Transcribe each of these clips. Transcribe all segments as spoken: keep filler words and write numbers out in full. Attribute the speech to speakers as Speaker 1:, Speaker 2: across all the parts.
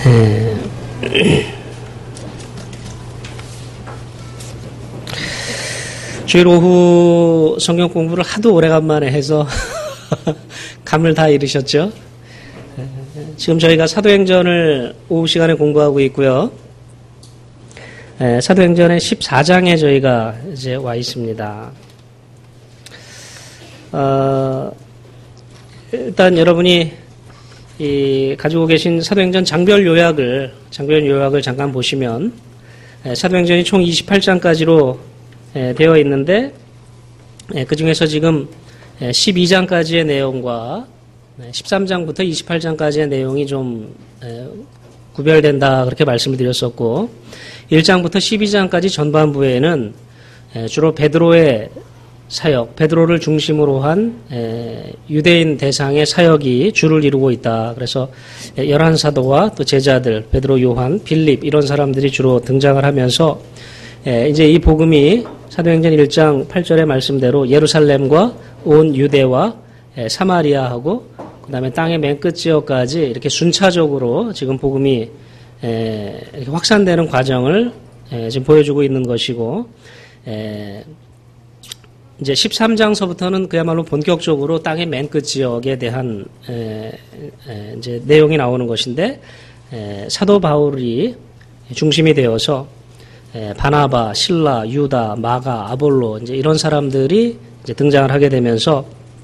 Speaker 1: 주일 오후 성경 공부를 하도 오래간만에 해서 감을 다 잃으셨죠? 지금 저희가 사도행전을 오후 시간에 공부하고 있고요. 사도행전의 십사 장에 저희가 이제 와 있습니다. 어, 일단 여러분이 이 가지고 계신 사도행전 장별 요약을 장별 요약을 잠깐 보시면 사도행전이 총 이십팔 장까지로 되어 있는데 그 중에서 지금 십이 장까지의 내용과 십삼 장부터 이십팔 장까지의 내용이 좀 구별된다 그렇게 말씀을 드렸었고 일 장부터 십이 장까지 전반부에는 주로 베드로의 사역, 베드로를 중심으로 한 유대인 대상의 사역이 주를 이루고 있다. 그래서 열한 사도와 또 제자들, 베드로, 요한, 빌립 이런 사람들이 주로 등장을 하면서 이제 이 복음이 사도행전 일 장 팔 절의 말씀대로 예루살렘과 온 유대와 사마리아하고 그 다음에 땅의 맨 끝 지역까지 이렇게 순차적으로 지금 복음이 이렇게 확산되는 과정을 지금 보여주고 있는 것이고 이제 십삼 장서부터는 그야말로 본격적으로 땅의 맨 끝 지역에 대한 이제 내용이 나오는 것인데 사도 바울이 중심이 되어서 바나바, 실라, 유다, 마가, 아볼로 이제 이런 사람들이 이제 등장을 하게 되면서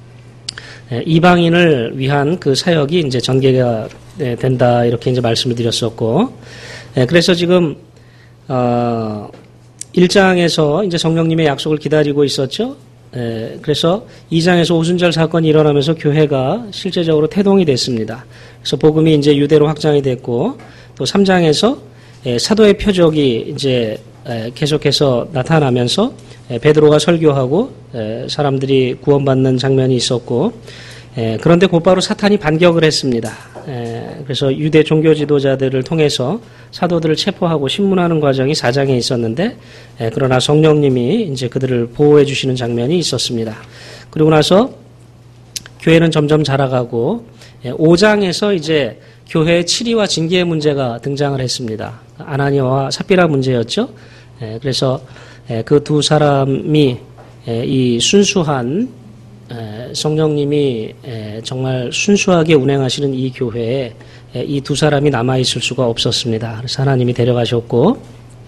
Speaker 1: 이방인을 위한 그 사역이 이제 전개가 된다 이렇게 이제 말씀을 드렸었고 그래서 지금 어 일 장에서 이제 성령님의 약속을 기다리고 있었죠. 그래서 이 장에서 오순절 사건이 일어나면서 교회가 실제적으로 태동이 됐습니다. 그래서 복음이 이제 유대로 확장이 됐고 또 삼 장에서 사도의 표적이 이제 계속해서 나타나면서 베드로가 설교하고 사람들이 구원받는 장면이 있었고 그런데 곧바로 사탄이 반격을 했습니다. 그래서 유대 종교 지도자들을 통해서 사도들을 체포하고 신문하는 과정이 사 장에 있었는데 그러나 성령님이 이제 그들을 보호해 주시는 장면이 있었습니다. 그리고 나서 교회는 점점 자라가고 오 장에서 이제 교회의 치리와 징계의 문제가 등장을 했습니다. 아나니아와 삽비라 문제였죠. 그래서 그 두 사람이 이 순수한 성령님이 정말 순수하게 운행하시는 이 교회에 이 두 사람이 남아있을 수가 없었습니다. 그래서 하나님이 데려가셨고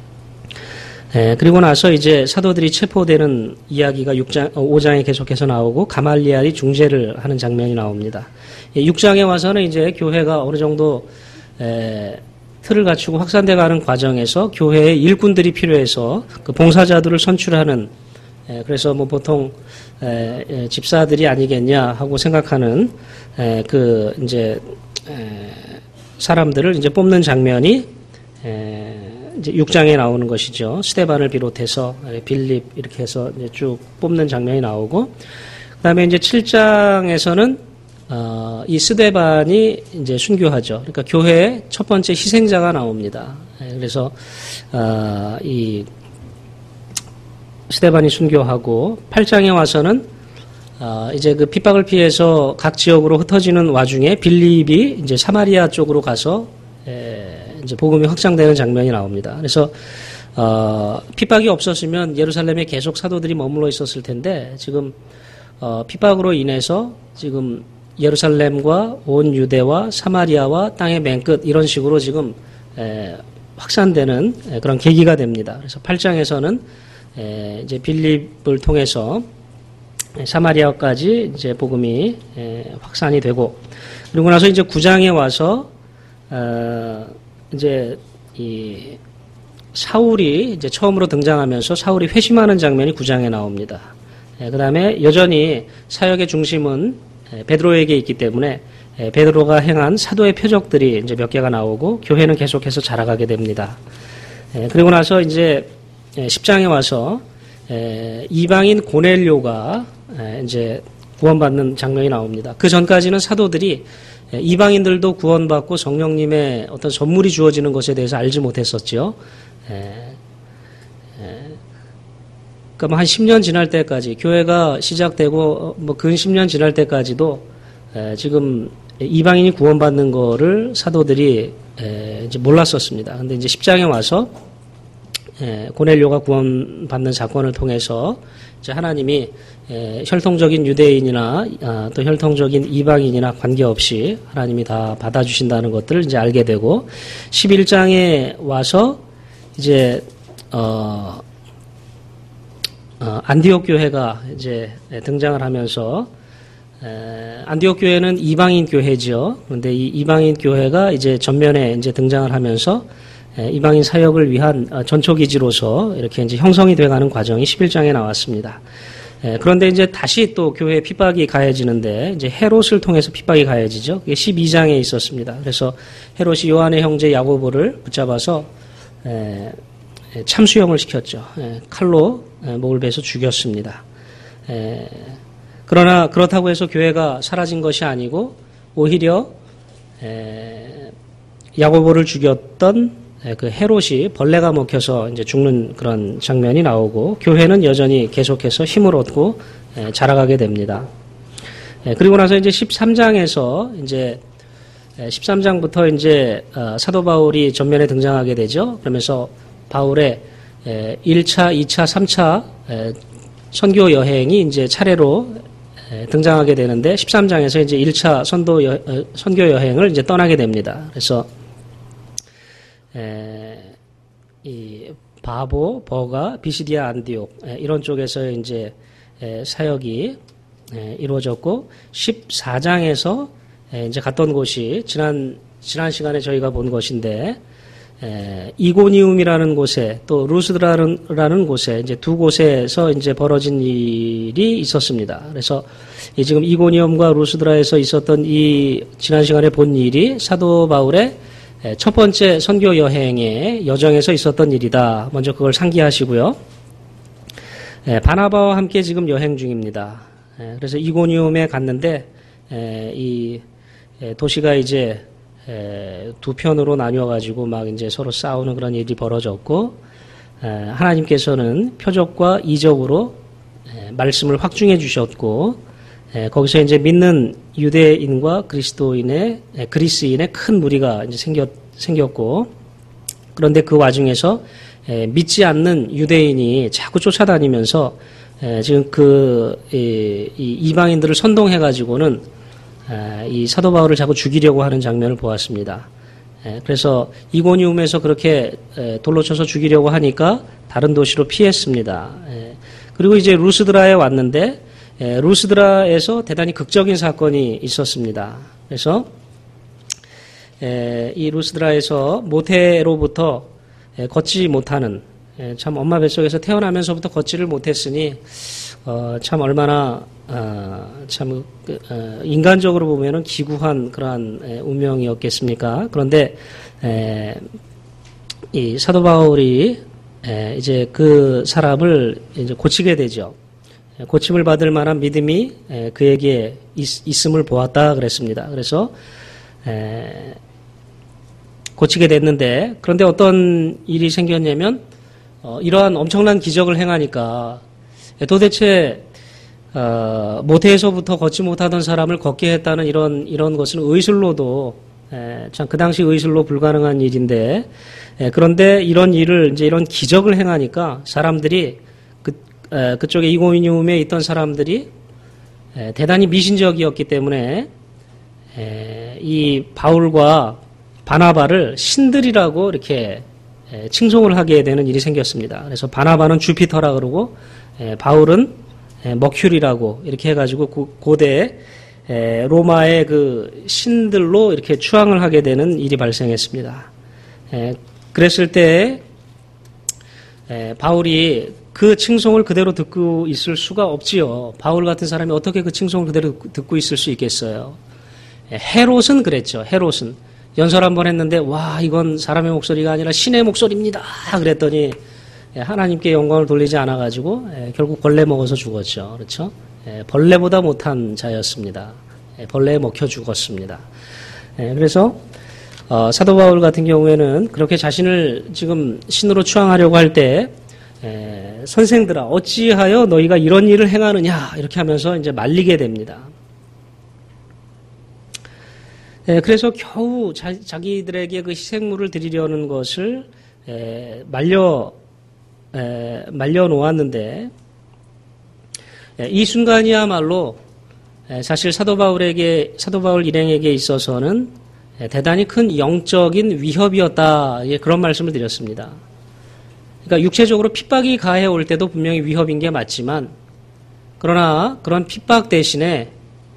Speaker 1: 그리고 나서 이제 사도들이 체포되는 이야기가 육 장, 오 장에 계속해서 나오고 가말리알이 중재를 하는 장면이 나옵니다. 육 장에 와서는 이제 교회가 어느 정도 틀을 갖추고 확산돼가는 과정에서 교회의 일꾼들이 필요해서 그 봉사자들을 선출하는 그래서 뭐 보통 집사들이 아니겠냐 하고 생각하는 그 이제 사람들을 이제 뽑는 장면이 이제 육 장에 나오는 것이죠. 스데반을 비롯해서 빌립 이렇게 해서 이제 쭉 뽑는 장면이 나오고 그다음에 이제 칠 장에서는 어, 이 스데반이 이제 순교하죠. 그러니까 교회의 첫 번째 희생자가 나옵니다. 그래서 어, 이 스데반이 순교하고 팔 장에 와서는 어, 이제 그 핍박을 피해서 각 지역으로 흩어지는 와중에 빌립이 이제 사마리아 쪽으로 가서 에, 이제 복음이 확장되는 장면이 나옵니다. 그래서 어, 핍박이 없었으면 예루살렘에 계속 사도들이 머물러 있었을 텐데 지금 어, 핍박으로 인해서 지금 예루살렘과 온 유대와 사마리아와 땅의 맨 끝 이런 식으로 지금 에, 확산되는 에, 그런 계기가 됩니다. 그래서 팔 장에서는 에, 이제 빌립을 통해서 사마리아까지 이제 복음이 에, 확산이 되고 그리고 나서 이제 구 장에 와서 어, 이제 이 사울이 이제 처음으로 등장하면서 사울이 회심하는 장면이 구 장에 나옵니다. 에, 그다음에 여전히 사역의 중심은 베드로에게 있기 때문에 베드로가 행한 사도의 표적들이 이제 몇 개가 나오고 교회는 계속해서 자라가게 됩니다. 그리고 나서 이제 십 장에 와서 이방인 고넬료가 이제 구원받는 장면이 나옵니다. 그 전까지는 사도들이 이방인들도 구원받고 성령님의 어떤 선물이 주어지는 것에 대해서 알지 못했었죠. 그러니까 뭐 한 십 년 지날 때까지 교회가 시작되고 뭐 근 십 년 지날 때까지도 에, 지금 이방인이 구원받는 거를 사도들이 에, 이제 몰랐었습니다. 근데 이제 십 장에 와서 에, 고넬료가 구원받는 사건을 통해서 이제 하나님이 에, 혈통적인 유대인이나 아, 또 혈통적인 이방인이나 관계없이 하나님이 다 받아주신다는 것들을 이제 알게 되고 십일 장에 와서 이제 어, 어, 안디옥 교회가 이제 등장을 하면서 에, 안디옥 교회는 이방인 교회지요. 그런데 이 이방인 교회가 이제 전면에 이제 등장을 하면서 에, 이방인 사역을 위한 어, 전초기지로서 이렇게 이제 형성이 돼가는 과정이 십일 장에 나왔습니다. 에, 그런데 이제 다시 또 교회에 핍박이 가해지는데 이제 헤롯을 통해서 핍박이 가해지죠. 그게 십이 장에 있었습니다. 그래서 헤롯이 요한의 형제 야고보를 붙잡아서 에, 참수형을 시켰죠. 에, 칼로 에, 목을 베서 죽였습니다. 에, 그러나 그렇다고 해서 교회가 사라진 것이 아니고 오히려 에, 야고보를 죽였던 에, 그 헤롯이 벌레가 먹혀서 이제 죽는 그런 장면이 나오고 교회는 여전히 계속해서 힘을 얻고 에, 자라가게 됩니다. 에, 그리고 나서 이제 십삼 장에서 이제 에, 십삼 장부터 이제 어, 사도 바울이 전면에 등장하게 되죠. 그러면서 바울의 에, 일 차, 이 차, 삼 차 에, 선교 여행이 이제 차례로 등장하게 되는데 십삼 장에서 이제 일 차 선도 여, 선교 여행을 이제 떠나게 됩니다. 그래서 에, 이 바보, 버가, 비시디아, 안디옥 에, 이런 쪽에서 이제 에, 사역이 에, 이루어졌고 십사 장에서 에, 이제 갔던 곳이 지난 지난 시간에 저희가 본 것인데 에, 이고니움이라는 곳에 또 루스드라는 곳에 이제 두 곳에서 이제 벌어진 일이 있었습니다. 그래서 이 지금 이고니움과 루스드라에서 있었던 이 지난 시간에 본 일이 사도 바울의 첫 번째 선교 여행의 여정에서 있었던 일이다. 먼저 그걸 상기하시고요. 에, 바나바와 함께 지금 여행 중입니다. 에, 그래서 이고니움에 갔는데 에, 이 에, 도시가 이제 에, 두 편으로 나뉘어가지고 막 이제 서로 싸우는 그런 일이 벌어졌고, 에, 하나님께서는 표적과 이적으로 에, 말씀을 확증해 주셨고, 에, 거기서 이제 믿는 유대인과 그리스도인의, 에, 그리스인의 큰 무리가 이제 생겼, 생겼고, 그런데 그 와중에서 에, 믿지 않는 유대인이 자꾸 쫓아다니면서 에, 지금 그, 이, 이 이방인들을 선동해가지고는 이 사도 바울을 자꾸 죽이려고 하는 장면을 보았습니다. 그래서 이고니움에서 그렇게 돌로 쳐서 죽이려고 하니까 다른 도시로 피했습니다. 그리고 이제 루스드라에 왔는데 루스드라에서 대단히 극적인 사건이 있었습니다. 그래서 이 루스드라에서 모태로부터 걷지 못하는, 참 엄마 뱃속에서 태어나면서부터 걷지를 못했으니 어, 참 얼마나 어, 참 어, 인간적으로 보면은 기구한 그러한 에, 운명이었겠습니까? 그런데 에, 이 사도 바울이 에, 이제 그 사람을 이제 고치게 되죠. 에, 고침을 받을 만한 믿음이 에, 그에게 있, 있음을 보았다 그랬습니다. 그래서 에, 고치게 됐는데 그런데 어떤 일이 생겼냐면 어, 이러한 엄청난 기적을 행하니까 도대체 어, 모태에서부터 걷지 못하던 사람을 걷게 했다는 이런 이런 것은 의술로도 참 그 당시 의술로 불가능한 일인데 에, 그런데 이런 일을 이제 이런 기적을 행하니까 사람들이 그 에, 그쪽에 이고니움에 있던 사람들이 에, 대단히 미신적이었기 때문에 에, 이 바울과 바나바를 신들이라고 이렇게 에, 칭송을 하게 되는 일이 생겼습니다. 그래서 바나바는 주피터라 그러고 에, 바울은 에, 머큐리라고 이렇게 해가지고 고, 고대 에, 로마의 그 신들로 이렇게 추앙을 하게 되는 일이 발생했습니다. 에, 그랬을 때 에, 바울이 그 칭송을 그대로 듣고 있을 수가 없지요. 바울 같은 사람이 어떻게 그 칭송을 그대로 듣고 있을 수 있겠어요. 에, 헤롯은 그랬죠. 헤롯은 연설 한번 했는데 와 이건 사람의 목소리가 아니라 신의 목소리입니다. 그랬더니 하나님께 영광을 돌리지 않아가지고 결국 벌레 먹어서 죽었죠. 그렇죠? 벌레보다 못한 자였습니다. 벌레에 먹혀 죽었습니다. 그래서 사도 바울 같은 경우에는 그렇게 자신을 지금 신으로 추앙하려고 할 때 선생들아 어찌하여 너희가 이런 일을 행하느냐 이렇게 하면서 이제 말리게 됩니다. 에, 그래서 겨우 자, 자기들에게 그 희생물을 드리려는 것을 에, 말려 에, 말려 놓았는데 에, 이 순간이야말로 에, 사실 사도 바울에게 사도 바울 일행에게 있어서는 에, 대단히 큰 영적인 위협이었다. 예, 그런 말씀을 드렸습니다. 그러니까 육체적으로 핍박이 가해 올 때도 분명히 위협인 게 맞지만 그러나 그런 핍박 대신에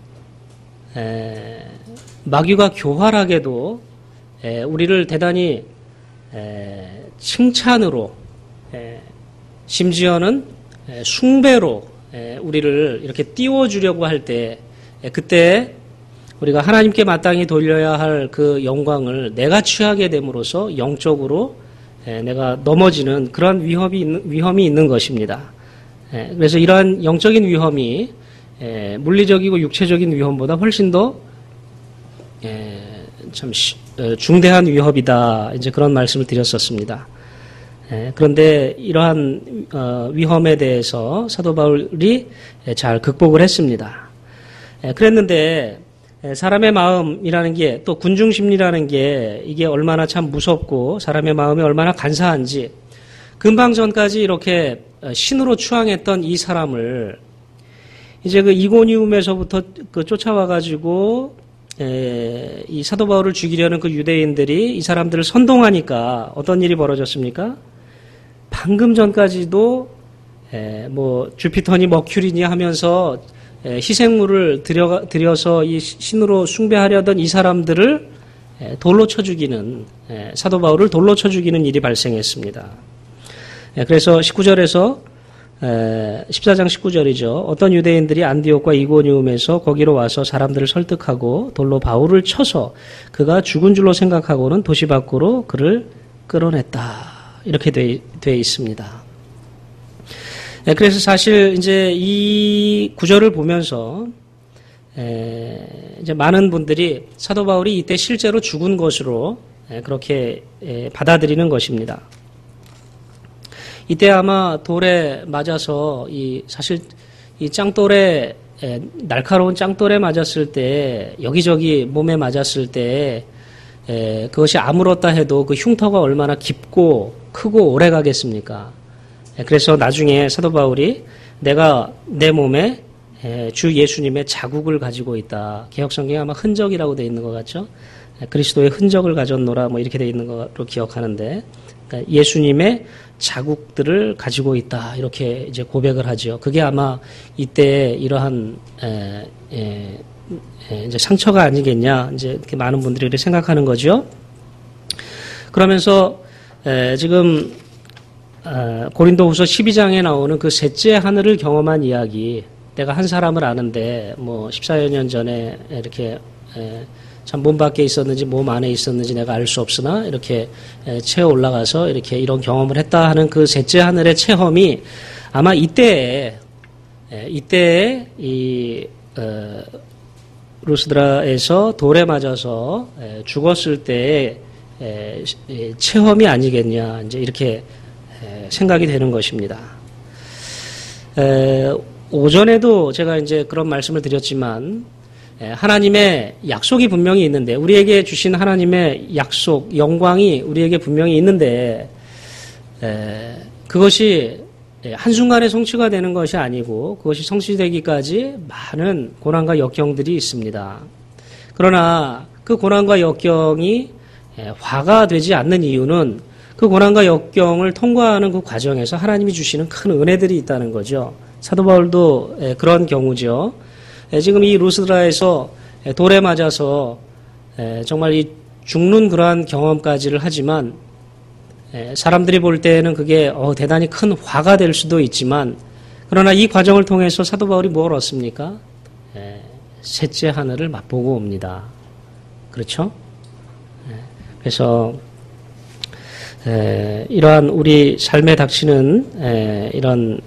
Speaker 1: 에, 마귀가 교활하게도 에, 우리를 대단히 에, 칭찬으로 에, 심지어는 에, 숭배로 에, 우리를 이렇게 띄워주려고 할 때 그때 우리가 하나님께 마땅히 돌려야 할 그 영광을 내가 취하게 됨으로써 영적으로 에, 내가 넘어지는 그런 위험이 있는, 위험이 있는 것입니다. 에, 그래서 이러한 영적인 위험이 에, 물리적이고 육체적인 위험보다 훨씬 더 에, 참 시, 어, 중대한 위협이다. 이제 그런 말씀을 드렸었습니다. 에, 그런데 이러한 어, 위험에 대해서 사도 바울이 잘 극복을 했습니다. 에, 그랬는데 에, 사람의 마음이라는 게 또 군중심리라는 게 이게 얼마나 참 무섭고 사람의 마음이 얼마나 간사한지 금방 전까지 이렇게 신으로 추앙했던 이 사람을 이제 그 이고니움에서부터 그 쫓아와가지고 에, 이 사도 바울을 죽이려는 그 유대인들이 이 사람들을 선동하니까 어떤 일이 벌어졌습니까? 방금 전까지도 에, 뭐 주피터니 머큐리니 하면서 에, 희생물을 들여, 들여서 이 신으로 숭배하려던 이 사람들을 에, 돌로 쳐 죽이는 에, 사도 바울을 돌로 쳐 죽이는 일이 발생했습니다. 에, 그래서 십구 절에서 에, 십사 장 십구 절이죠. 어떤 유대인들이 안디옥과 이고니움에서 거기로 와서 사람들을 설득하고 돌로 바울을 쳐서 그가 죽은 줄로 생각하고는 도시 밖으로 그를 끌어냈다. 이렇게 돼, 돼 있습니다. 에, 그래서 사실 이제 이 구절을 보면서 에, 이제 많은 분들이 사도 바울이 이때 실제로 죽은 것으로 에, 그렇게 에, 받아들이는 것입니다. 이때 아마 돌에 맞아서 이 사실 이 짱돌에 에, 날카로운 짱돌에 맞았을 때 여기저기 몸에 맞았을 때 에, 그것이 아물었다 해도 그 흉터가 얼마나 깊고 크고 오래 가겠습니까? 에, 그래서 나중에 사도 바울이 내가 내 몸에 에, 주 예수님의 자국을 가지고 있다. 개역성경에 아마 흔적이라고 되어 있는 것 같죠? 에, 그리스도의 흔적을 가졌노라 뭐 이렇게 되어 있는 것으로 기억하는데 그러니까 예수님의 자국들을 가지고 있다 이렇게 이제 고백을 하죠. 그게 아마 이때 이러한 에, 에, 에, 이제 상처가 아니겠냐 이제 이렇게 많은 분들이 그렇게 생각하는 거죠. 그러면서 에, 지금 어, 고린도후서 십이 장에 나오는 그 셋째 하늘을 경험한 이야기. 내가 한 사람을 아는데 뭐 십사여 년 전에 이렇게 에, 참 몸 밖에 있었는지 몸 안에 있었는지 내가 알 수 없으나 이렇게 채어 올라가서 이렇게 이런 경험을 했다 하는 그 셋째 하늘의 체험이 아마 이때에 이때에 이 어, 루스드라에서 돌에 맞아서 죽었을 때의 체험이 아니겠냐 이제 이렇게 생각이 되는 것입니다. 에, 오전에도 제가 이제 그런 말씀을 드렸지만 하나님의 약속이 분명히 있는데 우리에게 주신 하나님의 약속, 영광이 우리에게 분명히 있는데 에, 그것이 한순간에 성취가 되는 것이 아니고 그것이 성취되기까지 많은 고난과 역경들이 있습니다. 그러나 그 고난과 역경이 화가 되지 않는 이유는 그 고난과 역경을 통과하는 그 과정에서 하나님이 주시는 큰 은혜들이 있다는 거죠. 사도 바울도 그런 경우죠. 지금 이 루스드라에서 돌에 맞아서 정말 이 죽는 그러한 경험까지를 하지만 사람들이 볼 때는 그게 대단히 큰 화가 될 수도 있지만 그러나 이 과정을 통해서 사도 바울이 뭘 얻습니까? 셋째 하늘을 맛보고 옵니다. 그렇죠? 그래서 이러한 우리 삶에 닥치는 이런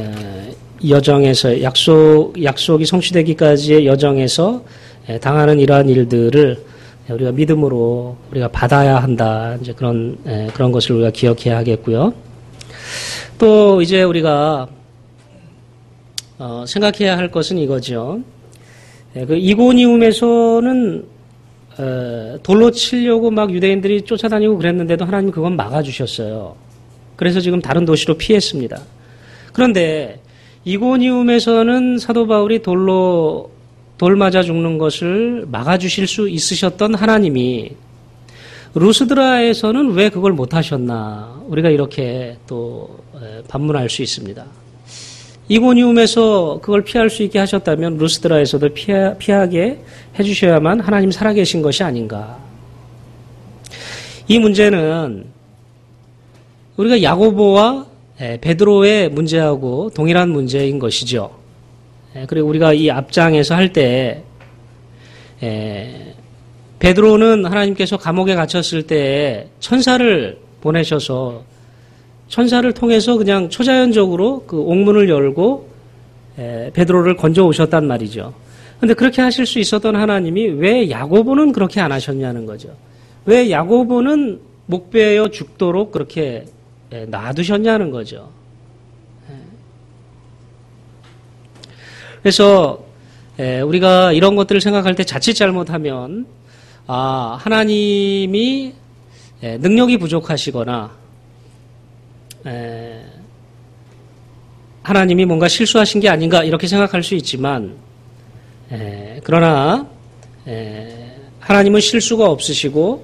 Speaker 1: 여정에서 약속, 약속이 성취되기까지의 여정에서 당하는 이러한 일들을 우리가 믿음으로 우리가 받아야 한다. 이제 그런, 그런 것을 우리가 기억해야 하겠고요. 또 이제 우리가, 어, 생각해야 할 것은 이거죠. 그 이고니움에서는 에, 돌로 치려고 막 유대인들이 쫓아다니고 그랬는데도 하나님이 그건 막아주셨어요. 그래서 지금 다른 도시로 피했습니다. 그런데 이고니움에서는 사도 바울이 돌로 돌 맞아 죽는 것을 막아주실 수 있으셨던 하나님이 루스드라에서는 왜 그걸 못하셨나, 우리가 이렇게 또 반문할 수 있습니다. 이고니움에서 그걸 피할 수 있게 하셨다면 루스드라에서도 피하, 피하게 해주셔야만 하나님 살아계신 것이 아닌가. 이 문제는 우리가 야고보와 베드로의 문제하고 동일한 문제인 것이죠. 그리고 우리가 이 앞장에서 할 때 베드로는 하나님께서 감옥에 갇혔을 때 천사를 보내셔서 천사를 통해서 그냥 초자연적으로 그 옥문을 열고 베드로를 건져 오셨단 말이죠. 그런데 그렇게 하실 수 있었던 하나님이 왜 야고보는 그렇게 안 하셨냐는 거죠. 왜 야고보는 목베어 죽도록 그렇게 놔두셨냐는 거죠. 그래서 우리가 이런 것들을 생각할 때 자칫 잘못하면 아, 하나님이 능력이 부족하시거나 하나님이 뭔가 실수하신 게 아닌가 이렇게 생각할 수 있지만 그러나 하나님은 실수가 없으시고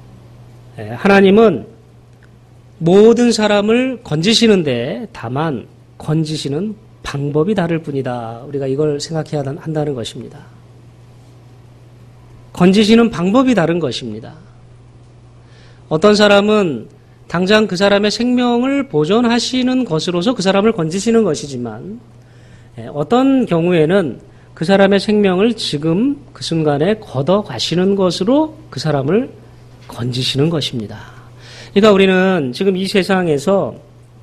Speaker 1: 하나님은 모든 사람을 건지시는데 다만 건지시는 방법이 다를 뿐이다. 우리가 이걸 생각해야 한다는 것입니다. 건지시는 방법이 다른 것입니다. 어떤 사람은 당장 그 사람의 생명을 보존하시는 것으로서 그 사람을 건지시는 것이지만 어떤 경우에는 그 사람의 생명을 지금 그 순간에 걷어가시는 것으로 그 사람을 건지시는 것입니다. 그러니까 우리는 지금 이 세상에서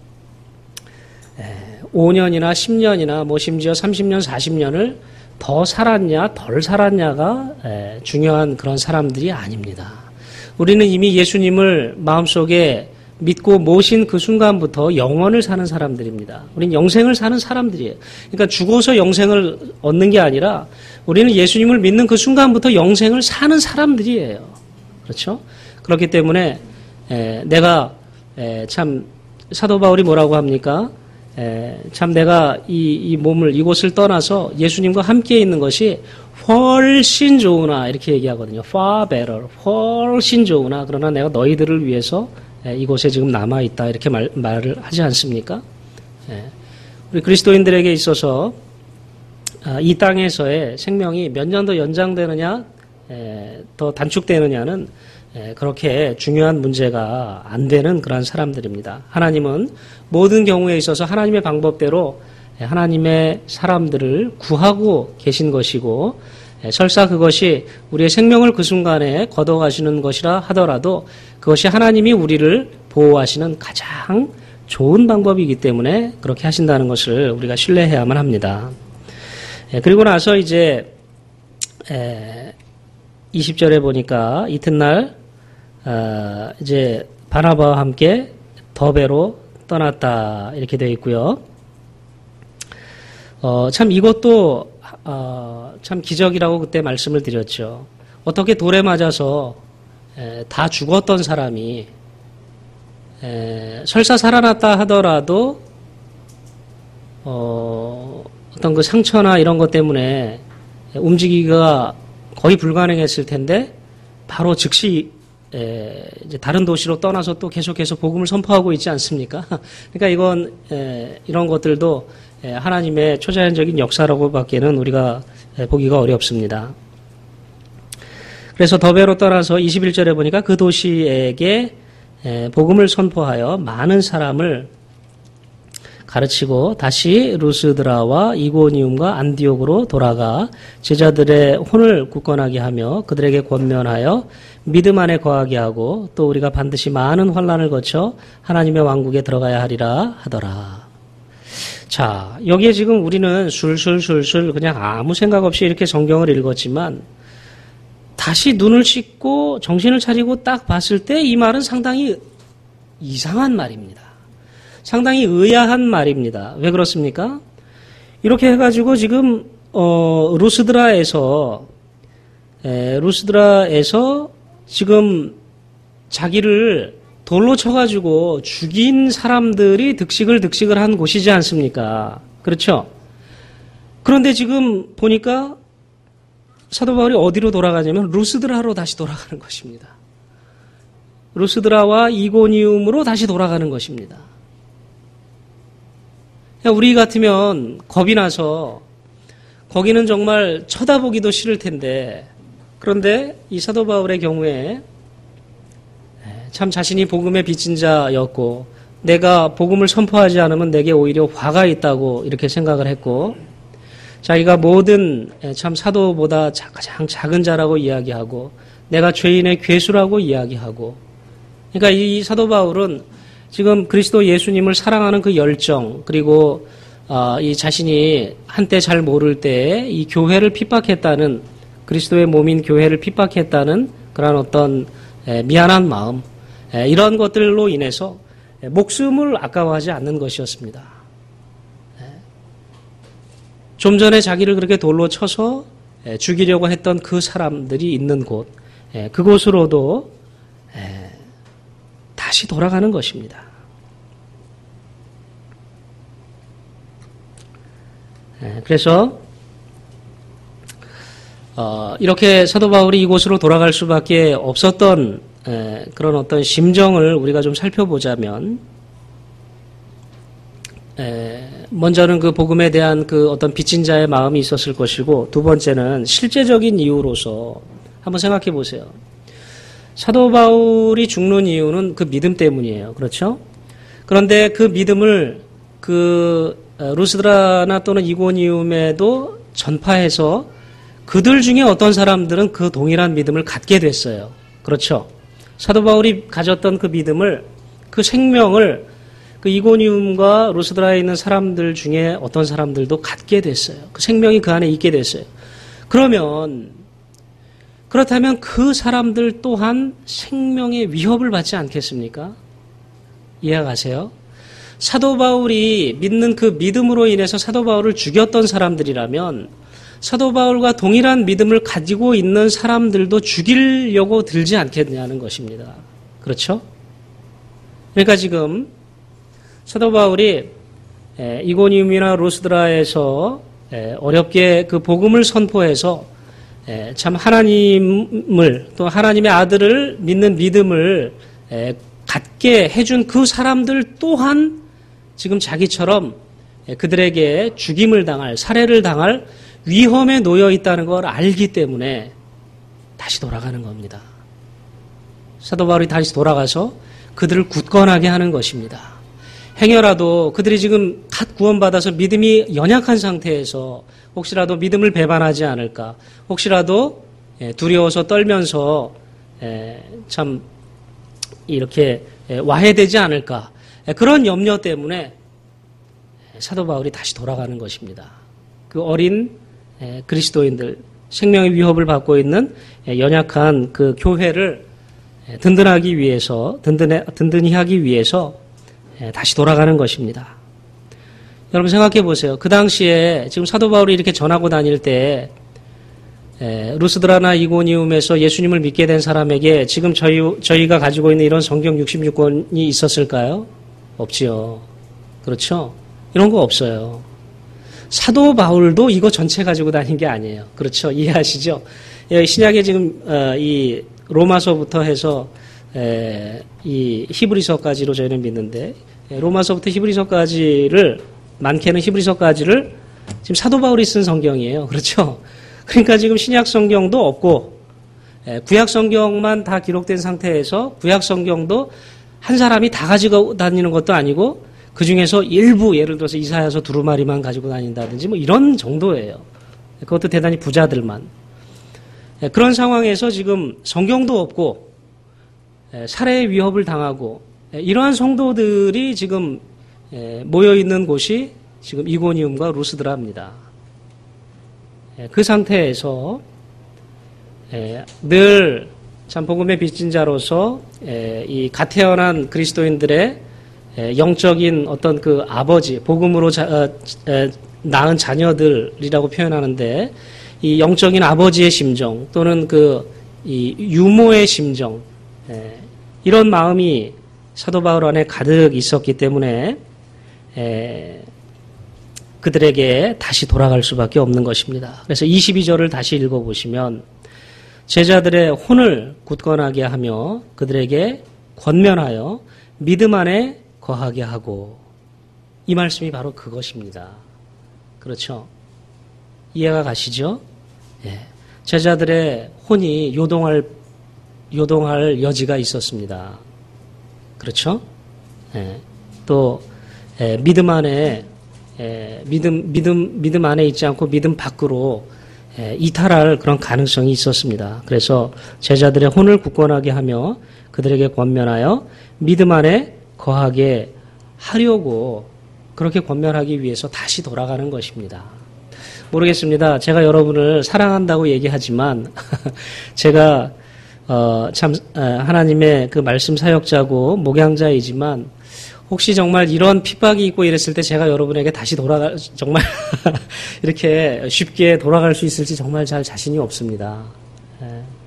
Speaker 1: 오 년이나 십 년이나 뭐 심지어 삼십 년, 사십 년을 더 살았냐, 덜 살았냐가 중요한 그런 사람들이 아닙니다. 우리는 이미 예수님을 마음속에 믿고 모신 그 순간부터 영원을 사는 사람들입니다. 우리는 영생을 사는 사람들이에요. 그러니까 죽어서 영생을 얻는 게 아니라 우리는 예수님을 믿는 그 순간부터 영생을 사는 사람들이에요. 그렇죠? 그렇기 때문에 내가 참 사도 바울이 뭐라고 합니까? 에, 참 내가 이, 이 몸을 이곳을 떠나서 예수님과 함께 있는 것이 훨씬 좋으나 이렇게 얘기하거든요. far better, 훨씬 좋으나 그러나 내가 너희들을 위해서 에, 이곳에 지금 남아있다 이렇게 말, 말을 하지 않습니까? 에, 우리 그리스도인들에게 있어서 아, 이 땅에서의 생명이 몇 년 더 연장되느냐 에, 더 단축되느냐는 에, 그렇게 중요한 문제가 안 되는 그런 사람들입니다. 하나님은 모든 경우에 있어서 하나님의 방법대로 하나님의 사람들을 구하고 계신 것이고 에, 설사 그것이 우리의 생명을 그 순간에 걷어가시는 것이라 하더라도 그것이 하나님이 우리를 보호하시는 가장 좋은 방법이기 때문에 그렇게 하신다는 것을 우리가 신뢰해야만 합니다. 에, 그리고 나서 이제 에, 이십 절에 보니까 이튿날 어, 이제 바나바와 함께 더베로 떠났다 이렇게 되어 있고요. 어, 참 이것도 어, 참 기적이라고 그때 말씀을 드렸죠. 어떻게 돌에 맞아서 에, 다 죽었던 사람이 에, 설사 살아났다 하더라도 어, 어떤 그 상처나 이런 것 때문에 움직이기가 거의 불가능했을 텐데 바로 즉시 에, 이제 다른 도시로 떠나서 또 계속해서 복음을 선포하고 있지 않습니까? 그러니까 이건 에, 이런 것들도 에, 하나님의 초자연적인 역사라고밖에는 우리가 에, 보기가 어렵습니다. 그래서 더베로 떠나서 이십일 절에 보니까 그 도시에게 에, 복음을 선포하여 많은 사람을 가르치고 다시 루스드라와 이고니움과 안디옥으로 돌아가 제자들의 혼을 굳건하게 하며 그들에게 권면하여 믿음 안에 거하게 하고 또 우리가 반드시 많은 환난을 거쳐 하나님의 왕국에 들어가야 하리라 하더라. 자, 여기에 지금 우리는 술술술술 그냥 아무 생각 없이 이렇게 성경을 읽었지만 다시 눈을 씻고 정신을 차리고 딱 봤을 때 이 말은 상당히 이상한 말입니다. 상당히 의아한 말입니다. 왜 그렇습니까? 이렇게 해가지고 지금 어, 루스드라에서 에, 루스드라에서 지금 자기를 돌로 쳐가지고 죽인 사람들이 득식을 득식을 한 곳이지 않습니까? 그렇죠? 그런데 지금 보니까 사도 바울이 어디로 돌아가냐면 루스드라로 다시 돌아가는 것입니다. 루스드라와 이고니움으로 다시 돌아가는 것입니다. 우리 같으면 겁이 나서 거기는 정말 쳐다보기도 싫을 텐데, 그런데 이 사도 바울의 경우에 참 자신이 복음의 빚진 자였고 내가 복음을 선포하지 않으면 내게 오히려 화가 있다고 이렇게 생각을 했고, 자기가 모든 참 사도보다 가장 작은 자라고 이야기하고 내가 죄인의 괴수라고 이야기하고, 그러니까 이 사도 바울은 지금 그리스도 예수님을 사랑하는 그 열정, 그리고 어, 이 자신이 한때 잘 모를 때에 이 교회를 핍박했다는, 그리스도의 몸인 교회를 핍박했다는 그런 어떤 에, 미안한 마음, 에, 이런 것들로 인해서 에, 목숨을 아까워하지 않는 것이었습니다. 에, 좀 전에 자기를 그렇게 돌로 쳐서 에, 죽이려고 했던 그 사람들이 있는 곳, 에, 그곳으로도 에, 다시 돌아가는 것입니다. 그래서 어, 이렇게 사도 바울이 이곳으로 돌아갈 수밖에 없었던 에, 그런 어떤 심정을 우리가 좀 살펴보자면, 에, 먼저는 그 복음에 대한 그 어떤 빚진 자의 마음이 있었을 것이고, 두 번째는 실제적인 이유로서 한번 생각해 보세요. 사도 바울이 죽는 이유는 그 믿음 때문이에요. 그렇죠? 그런데 그 믿음을 그 루스드라나 또는 이고니움에도 전파해서 그들 중에 어떤 사람들은 그 동일한 믿음을 갖게 됐어요. 그렇죠? 사도 바울이 가졌던 그 믿음을, 그 생명을 그 이고니움과 루스드라에 있는 사람들 중에 어떤 사람들도 갖게 됐어요. 그 생명이 그 안에 있게 됐어요. 그러면, 그렇다면 그 사람들 또한 생명의 위협을 받지 않겠습니까? 이해가세요? 사도 바울이 믿는 그 믿음으로 인해서 사도 바울을 죽였던 사람들이라면 사도 바울과 동일한 믿음을 가지고 있는 사람들도 죽이려고 들지 않겠냐는 것입니다. 그렇죠? 그러니까 지금 사도 바울이 이고니움이나 루스드라에서 어렵게 그 복음을 선포해서 참 하나님을, 또 하나님의 아들을 믿는 믿음을 갖게 해준 그 사람들 또한 지금 자기처럼 그들에게 죽임을 당할, 살해를 당할 위험에 놓여 있다는 걸 알기 때문에 다시 돌아가는 겁니다. 사도 바울이 다시 돌아가서 그들을 굳건하게 하는 것입니다. 행여라도 그들이 지금 갓 구원받아서 믿음이 연약한 상태에서 혹시라도 믿음을 배반하지 않을까, 혹시라도 두려워서 떨면서 참 이렇게 와해되지 않을까, 그런 염려 때문에 사도 바울이 다시 돌아가는 것입니다. 그 어린 그리스도인들, 생명의 위협을 받고 있는 연약한 그 교회를 든든하기 위해서, 든든해, 든든히 하기 위해서 다시 돌아가는 것입니다. 여러분 생각해 보세요. 그 당시에 지금 사도 바울이 이렇게 전하고 다닐 때 루스드라나 이고니움에서 예수님을 믿게 된 사람에게 지금 저희, 저희가 가지고 있는 이런 성경 육십육 권이 있었을까요? 없지요. 그렇죠? 이런 거 없어요. 사도 바울도 이거 전체 가지고 다닌 게 아니에요. 그렇죠? 이해하시죠? 신약에 지금 이 로마서부터 해서 이 히브리서까지로 저희는 믿는데, 로마서부터 히브리서까지를, 많게는 히브리서까지를 지금 사도 바울이 쓴 성경이에요. 그렇죠? 그러니까 지금 신약 성경도 없고 구약 성경만 다 기록된 상태에서, 구약 성경도 한 사람이 다 가지고 다니는 것도 아니고 그 중에서 일부, 예를 들어서 이사야서 두루마리만 가지고 다닌다든지 뭐 이런 정도예요. 그것도 대단히 부자들만. 그런 상황에서 지금 성경도 없고 살해의 위협을 당하고 이러한 성도들이 지금 모여 있는 곳이 지금 이고니움과 루스드라입니다. 그 상태에서 늘 참 복음의 빚진 자로서 이 갓 태어난 그리스도인들의 영적인 어떤 그 아버지, 복음으로 자, 어, 낳은 자녀들이라고 표현하는데, 이 영적인 아버지의 심정 또는 그 이 유모의 심정, 에, 이런 마음이 사도 바울 안에 가득 있었기 때문에 에, 그들에게 다시 돌아갈 수밖에 없는 것입니다. 그래서 이십이 절을 다시 읽어보시면 제자들의 혼을 굳건하게 하며 그들에게 권면하여 믿음 안에 거하게 하고, 이 말씀이 바로 그것입니다. 그렇죠? 이해가 가시죠? 예. 제자들의 혼이 요동할 요동할 여지가 있었습니다. 그렇죠? 예. 또 예, 믿음 안에 예, 믿음 믿음 믿음 안에 있지 않고 믿음 밖으로 예, 이탈할 그런 가능성이 있었습니다. 그래서 제자들의 혼을 굳건하게 하며 그들에게 권면하여 믿음 안에 거하게 하려고, 그렇게 권면하기 위해서 다시 돌아가는 것입니다. 모르겠습니다. 제가 여러분을 사랑한다고 얘기하지만 제가 어, 참 하나님의 그 말씀 사역자고 목양자이지만 혹시 정말 이런 핍박이 있고 이랬을 때 제가 여러분에게 다시 돌아갈, 정말 이렇게 쉽게 돌아갈 수 있을지 정말 잘 자신이 없습니다. 예.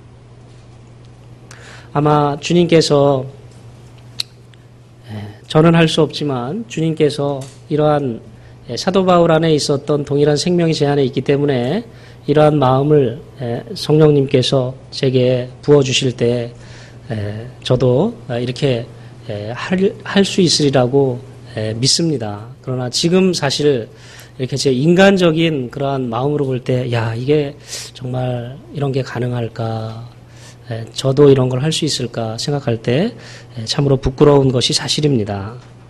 Speaker 1: 아마 주님께서, 예, 저는 할 수 없지만 주님께서 이러한 사도 바울 안에 있었던 동일한 생명이 제 안에 있기 때문에 이러한 마음을 성령님께서 제게 부어주실 때 저도 이렇게 할 수 있으리라고 믿습니다. 그러나 지금 사실 이렇게 제 인간적인 그러한 마음으로 볼 때, 야, 이게 정말 이런 게 가능할까? 저도 이런 걸 할 수 있을까 생각할 때 참으로 부끄러운 것이 사실입니다.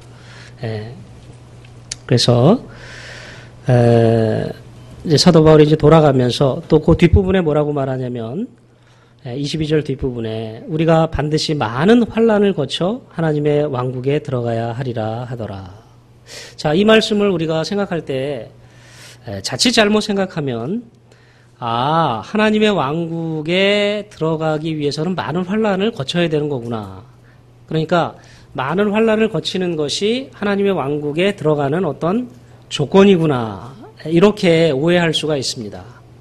Speaker 1: 그래서 에, 이제 사도 바울이 이제 돌아가면서 또 그 뒷부분에 뭐라고 말하냐면 이십이 절 뒷부분에 우리가 반드시 많은 환난을 거쳐 하나님의 왕국에 들어가야 하리라 하더라. 자, 이 말씀을 우리가 생각할 때 자칫 잘못 생각하면, 아, 하나님의 왕국에 들어가기 위해서는 많은 환난을 거쳐야 되는 거구나. 그러니까 많은 환난을 거치는 것이 하나님의 왕국에 들어가는 어떤 조건이구나, 이렇게 오해할 수가 있습니다.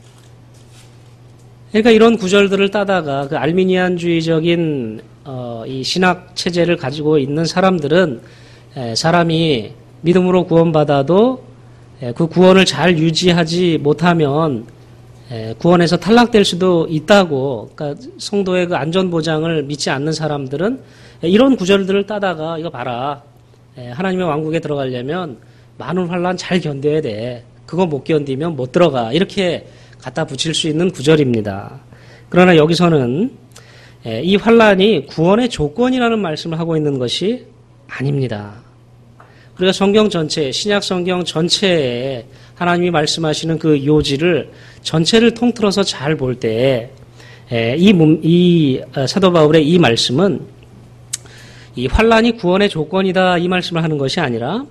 Speaker 1: 그러니까 이런 구절들을 따다가 그 알미니안주의적인 어, 이 신학 체제를 가지고 있는 사람들은 에, 사람이 믿음으로 구원받아도 에, 그 구원을 잘 유지하지 못하면 에, 구원에서 탈락될 수도 있다고, 그러니까 성도의 그 안전 보장을 믿지 않는 사람들은 이런 구절들을 따다가, 이거 봐라, 하나님의 왕국에 들어가려면 많은 환난 잘 견뎌야 돼, 그거 못 견디면 못 들어가, 이렇게 갖다 붙일 수 있는 구절입니다. 그러나 여기서는 이 환난이 구원의 조건이라는 말씀을 하고 있는 것이 아닙니다. 우리가 성경 전체, 신약 성경 전체에 하나님이 말씀하시는 그 요지를 전체를 통틀어서 잘 볼 때 이 이 사도 바울의 이 말씀은 이 환난이 구원의 조건이다, 이 말씀을 하는 것이 아니라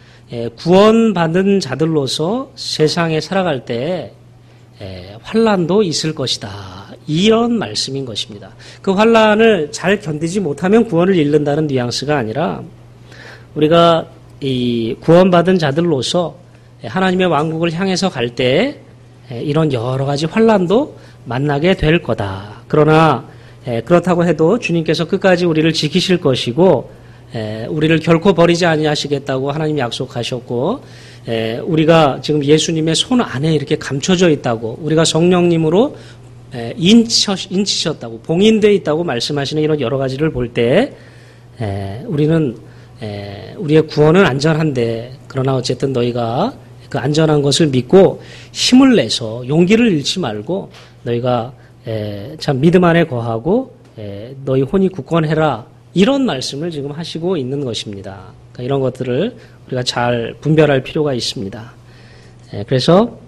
Speaker 1: 구원받은 자들로서 세상에 살아갈 때 환난도 있을 것이다, 이런 말씀인 것입니다. 그 환난을 잘 견디지 못하면 구원을 잃는다는 뉘앙스가 아니라 우리가 이 구원받은 자들로서 하나님의 왕국을 향해서 갈 때 이런 여러 가지 환난도 만나게 될 거다. 그러나 그렇다고 해도 주님께서 끝까지 우리를 지키실 것이고 우리를 결코 버리지 아니하시겠다고 하나님이 약속하셨고, 우리가 지금 예수님의 손 안에 이렇게 감춰져 있다고, 우리가 성령님으로 인치셨다고, 봉인되어 있다고 말씀하시는 이런 여러 가지를 볼 때 우리는 우리의 구원은 안전한데, 그러나 어쨌든 너희가 그 안전한 것을 믿고 힘을 내서 용기를 잃지 말고 너희가 참 믿음 안에 거하고 너희 혼이 굳건해라, 이런 말씀을 지금 하시고 있는 것입니다. 그러니까 이런 것들을 우리가 잘 분별할 필요가 있습니다. 그래서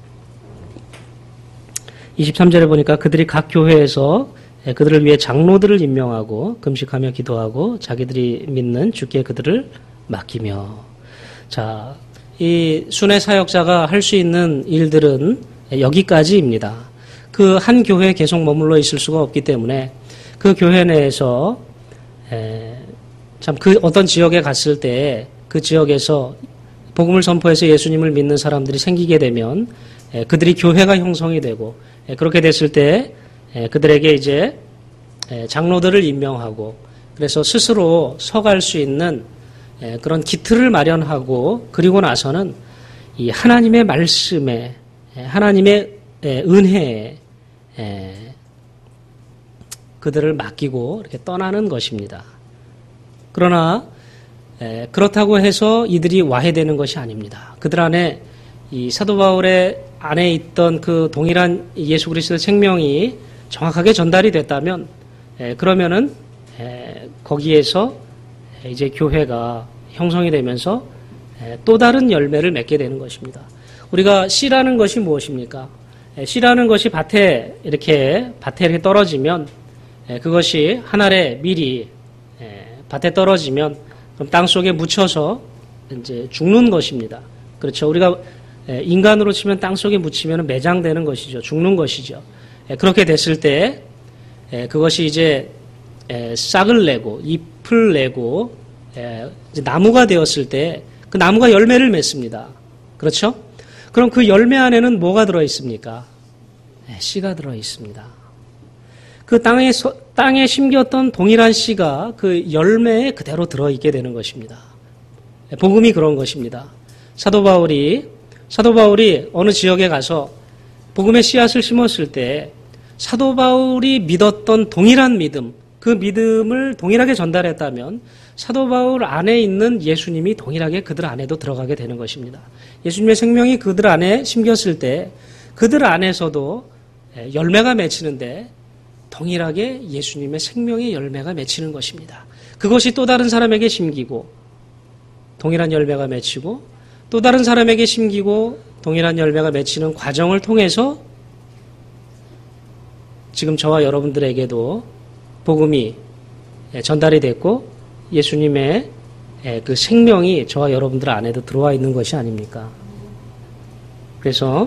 Speaker 1: 이십삼 절에 보니까 그들이 각 교회에서 그들을 위해 장로들을 임명하고 금식하며 기도하고 자기들이 믿는 주께 그들을 맡기며. 자, 이 순회 사역자가 할 수 있는 일들은 여기까지입니다. 그 한 교회에 계속 머물러 있을 수가 없기 때문에 그 교회 내에서 참 그 어떤 지역에 갔을 때 그 지역에서 복음을 선포해서 예수님을 믿는 사람들이 생기게 되면 그들이 교회가 형성이 되고 그렇게 됐을 때 그들에게 이제 장로들을 임명하고 그래서 스스로 서갈 수 있는 그런 기틀을 마련하고 그리고 나서는 이 하나님의 말씀에 하나님의 은혜에 그들을 맡기고 이렇게 떠나는 것입니다. 그러나 그렇다고 해서 이들이 와해되는 것이 아닙니다. 그들 안에 이 사도 바울의 안에 있던 그 동일한 예수 그리스도의 생명이 정확하게 전달이 됐다면 그러면은 거기에서 이제 교회가 형성이 되면서 또 다른 열매를 맺게 되는 것입니다. 우리가 씨라는 것이 무엇입니까? 씨라는 것이 밭에 이렇게 밭에 이렇게 떨어지면 그것이 한 알의 밀이 밭에 떨어지면 그럼 땅 속에 묻혀서 이제 죽는 것입니다. 그렇죠. 우리가 인간으로 치면 땅 속에 묻히면 매장되는 것이죠. 죽는 것이죠. 그렇게 됐을 때 그것이 이제 싹을 내고 잎을 내고 이제 나무가 되었을 때 그 나무가 열매를 맺습니다. 그렇죠? 그럼 그 열매 안에는 뭐가 들어 있습니까? 씨가 들어 있습니다. 그 땅에 땅에 심겼던 동일한 씨가 그 열매에 그대로 들어 있게 되는 것입니다. 복음이 그런 것입니다. 사도 바울이 사도 바울이 어느 지역에 가서 복음의 씨앗을 심었을 때 사도 바울이 믿었던 동일한 믿음, 그 믿음을 동일하게 전달했다면 사도 바울 안에 있는 예수님이 동일하게 그들 안에도 들어가게 되는 것입니다. 예수님의 생명이 그들 안에 심겼을 때 그들 안에서도 열매가 맺히는데 동일하게 예수님의 생명의 열매가 맺히는 것입니다. 그것이 또 다른 사람에게 심기고 동일한 열매가 맺히고 또 다른 사람에게 심기고 동일한 열매가 맺히는 과정을 통해서 지금 저와 여러분들에게도 복음이 전달이 됐고 예수님의 그 생명이 저와 여러분들 안에도 들어와 있는 것이 아닙니까? 그래서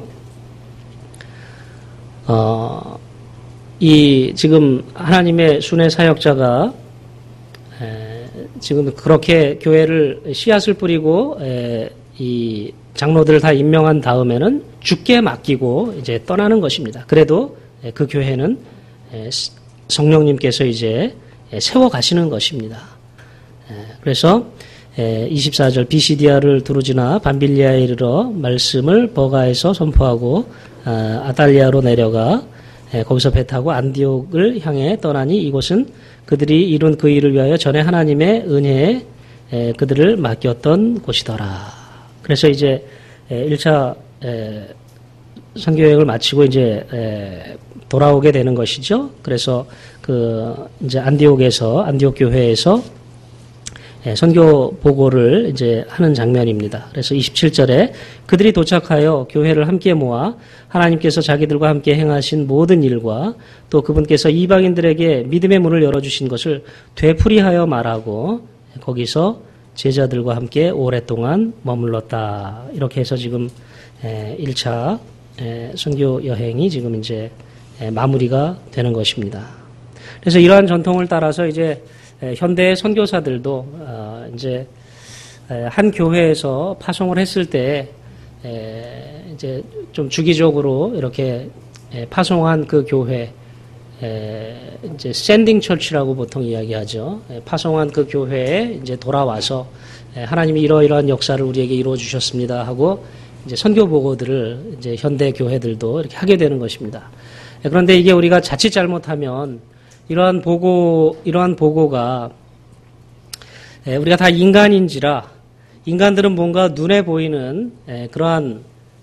Speaker 1: 어, 이 지금 하나님의 순회 사역자가 에, 지금 그렇게 교회를 씨앗을 뿌리고 에, 이 장로들을 다 임명한 다음에는 주께 맡기고 이제 떠나는 것입니다. 그래도 에, 그 교회는 에, 성령님께서 이제 에, 세워 가시는 것입니다. 에, 그래서 에, 이십사 절 비시디아를 두루지나 밤빌리아에 이르러 말씀을 버가에서 선포하고 아, 아달리아로 내려가 거기서 배 타고 안디옥을 향해 떠나니 이곳은 그들이 이룬 그 일을 위하여 전에 하나님의 은혜에 그들을 맡겼던 곳이더라. 그래서 이제 일 차 선교여행을 마치고 이제 돌아오게 되는 것이죠. 그래서 그 이제 안디옥에서 안디옥 교회에서 선교 보고를 이제 하는 장면입니다. 그래서 이십칠 절에 그들이 도착하여 교회를 함께 모아 하나님께서 자기들과 함께 행하신 모든 일과 또 그분께서 이방인들에게 믿음의 문을 열어주신 것을 되풀이하여 말하고 거기서 제자들과 함께 오랫동안 머물렀다. 이렇게 해서 지금 일 차 선교 여행이 지금 이제 마무리가 되는 것입니다. 그래서 이러한 전통을 따라서 이제 현대 선교사들도 이제 한 교회에서 파송을 했을 때 이제 좀 주기적으로 이렇게 파송한 그 교회 이제 샌딩 처치라고 보통 이야기하죠. 파송한 그 교회에 이제 돌아와서 하나님이 이러이러한 역사를 우리에게 이루어 주셨습니다 하고 이제 선교 보고들을 이제 현대 교회들도 이렇게 하게 되는 것입니다. 그런데 이게 우리가 자칫 잘못하면 이러한 보고, 이러한 보고가, 우리가 다 인간인지라, 인간들은 뭔가 눈에 보이는 그러한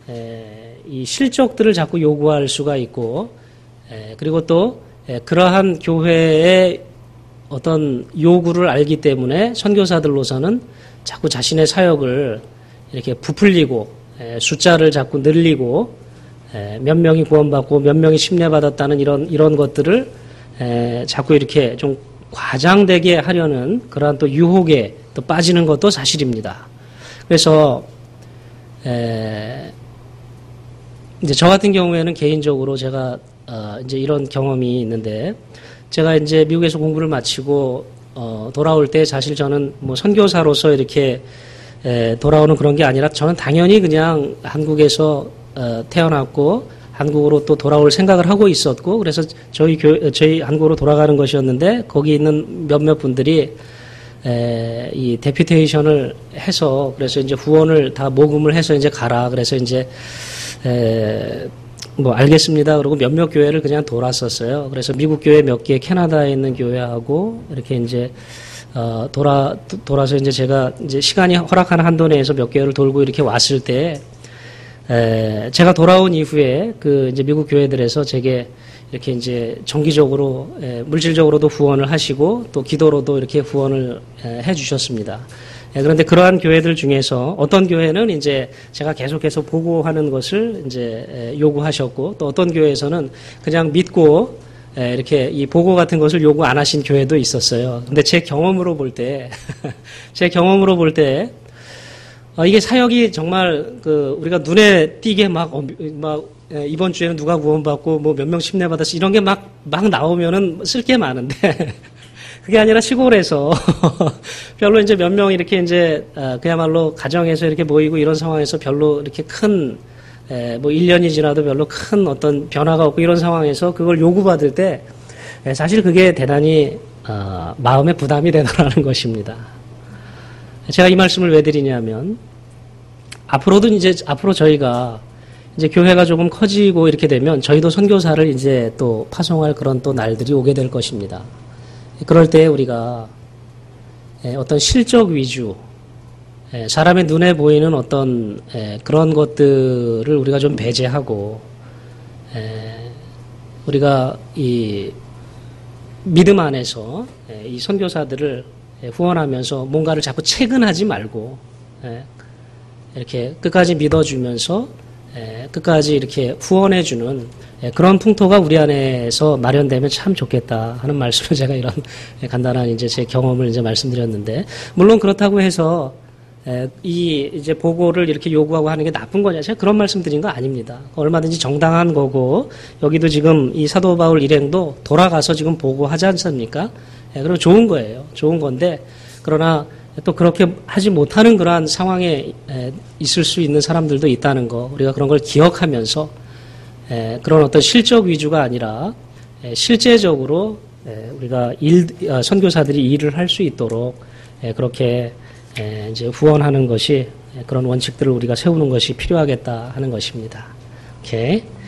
Speaker 1: 이 실적들을 자꾸 요구할 수가 있고, 그리고 또 그러한 교회의 어떤 요구를 알기 때문에 선교사들로서는 자꾸 자신의 사역을 이렇게 부풀리고, 숫자를 자꾸 늘리고, 몇 명이 구원받고 몇 명이 심례받았다는 이런, 이런 것들을 에, 자꾸 이렇게 좀 과장되게 하려는 그러한 또 유혹에 또 빠지는 것도 사실입니다. 그래서 에, 이제 저 같은 경우에는 개인적으로 제가 어, 이제 이런 경험이 있는데 제가 이제 미국에서 공부를 마치고 어, 돌아올 때 사실 저는 뭐 선교사로서 이렇게 에, 돌아오는 그런 게 아니라 저는 당연히 그냥 한국에서 어, 태어났고 한국으로 또 돌아올 생각을 하고 있었고 그래서 저희 교 저희 한국으로 돌아가는 것이었는데 거기 있는 몇몇 분들이 에, 이 데퓨테이션을 해서 그래서 이제 후원을 다 모금을 해서 이제 가라 그래서 이제 에, 뭐 알겠습니다 그러고 몇몇 교회를 그냥 돌았었어요. 그래서 미국 교회 몇 개, 캐나다에 있는 교회하고 이렇게 이제 어, 돌아 돌아서 이제 제가 이제 시간이 허락하는 한도 내에서 몇 개월을 돌고 이렇게 왔을 때 에, 제가 돌아온 이후에 그 이제 미국 교회들에서 제게 이렇게 이제 정기적으로 에, 물질적으로도 후원을 하시고 또 기도로도 이렇게 후원을 에, 해주셨습니다. 에, 그런데 그러한 교회들 중에서 어떤 교회는 이제 제가 계속해서 보고하는 것을 이제 에, 요구하셨고 또 어떤 교회에서는 그냥 믿고 에, 이렇게 이 보고 같은 것을 요구 안 하신 교회도 있었어요. 근데 제 경험으로 볼 때, 제 경험으로 볼 때 어, 이게 사역이 정말 그 우리가 눈에 띄게 막, 어, 막 예, 이번 주에는 누가 구원받고 뭐 몇 명 침례 받았어 이런 게 막 막 나오면은 쓸 게 많은데 그게 아니라 시골에서 별로 이제 몇 명 이렇게 이제 어, 그야말로 가정에서 이렇게 모이고 이런 상황에서 별로 이렇게 큰 에, 뭐 일 년이 지나도 별로 큰 어떤 변화가 없고 이런 상황에서 그걸 요구받을 때 에, 사실 그게 대단히 어, 마음의 부담이 되더라는 것입니다. 제가 이 말씀을 왜 드리냐면 앞으로도 이제 앞으로 저희가 이제 교회가 조금 커지고 이렇게 되면 저희도 선교사를 이제 또 파송할 그런 또 날들이 오게 될 것입니다. 그럴 때 우리가 어떤 실적 위주, 사람의 눈에 보이는 어떤 그런 것들을 우리가 좀 배제하고 우리가 이 믿음 안에서 이 선교사들을 후원하면서 뭔가를 자꾸 체근하지 말고 이렇게 끝까지 믿어주면서 끝까지 이렇게 후원해주는 그런 풍토가 우리 안에서 마련되면 참 좋겠다 하는 말씀을 제가 이런 간단한 이제 제 경험을 이제 말씀드렸는데 물론 그렇다고 해서 이 이제 보고를 이렇게 요구하고 하는 게 나쁜 거냐 제가 그런 말씀드린 거 아닙니다. 얼마든지 정당한 거고 여기도 지금 이 사도 바울 일행도 돌아가서 지금 보고하지 않습니까? 그럼 좋은 거예요. 좋은 건데 그러나 또 그렇게 하지 못하는 그러한 상황에 있을 수 있는 사람들도 있다는 거 우리가 그런 걸 기억하면서 그런 어떤 실적 위주가 아니라 실제적으로 우리가 일, 선교사들이 일을 할 수 있도록 그렇게 이제 후원하는 것이 그런 원칙들을 우리가 세우는 것이 필요하겠다 하는 것입니다. 오케이.